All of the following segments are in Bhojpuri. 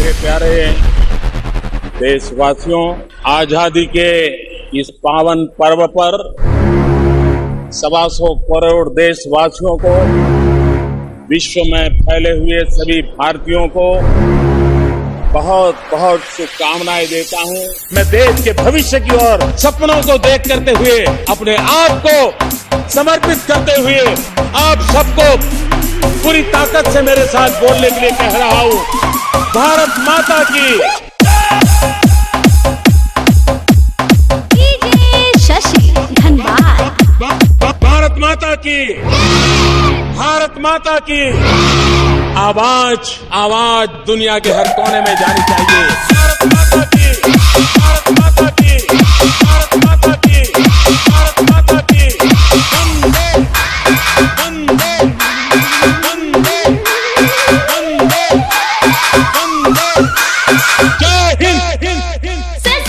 मेरे प्यारे देशवासियों, आजादी के इस पावन पर्व पर 125 करोड़ देशवासियों को, विश्व में फैले हुए सभी भारतीयों को बहुत बहुत शुभकामनाएं देता हूं। मैं देश के भविष्य की ओर सपनों को देख करते हुए अपने आप को समर्पित करते हुए आप सबको पूरी ताकत से मेरे साथ बोलने के लिए कह रहा हूं, भारत माता की। शशि धनबाद। भारत माता की, भारत माता की आवाज आवाज दुनिया के हर कोने में जानी चाहिए। भारत माता की, भारत माता की, भारत माता की, भारत माता की। वंदे वंदे वंदे वंदे वंदे। जय हिंद।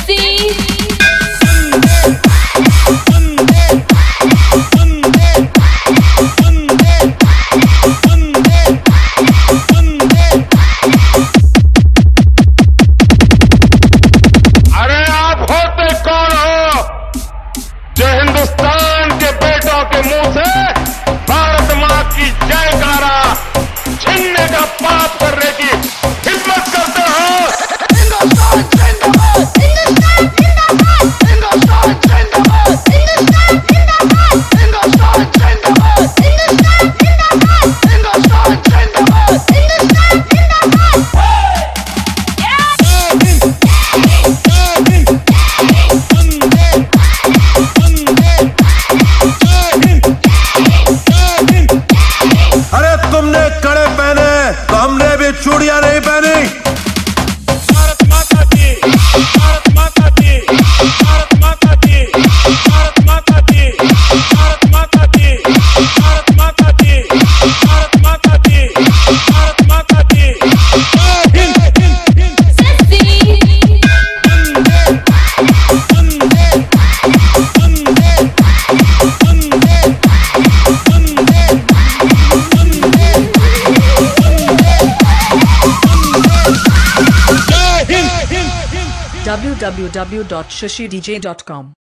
हिंदुस्तान के बेटों के मुंह से भारत मां की जयकारा छीनने का पाप करने की हिम्मत करते हो। हिंदुस्तान जिंदाबाद, हिंदुस्तान जिंदाबाद, हिंदुस्तान जिंदाबाद, हिंदुस्तान जिंदाबाद, हिंदुस्तान जिंदाबाद, हिंदुस्तान जिंदाबाद, हिंदुस्तान जिंदाबाद, हिंदुस्तान जिंदाबाद। अरे तुमने कड़े पहने तो हमने भी चूड़ियां नहीं पहनी। भारत माता की, भारत माता की, भारत माता की, भारत माता की, भारत माता की, भारत माता की, भारत माता की, भारत माता की। जय हिंद। वंदे वंदे वंदे वंदे www.shashidj.com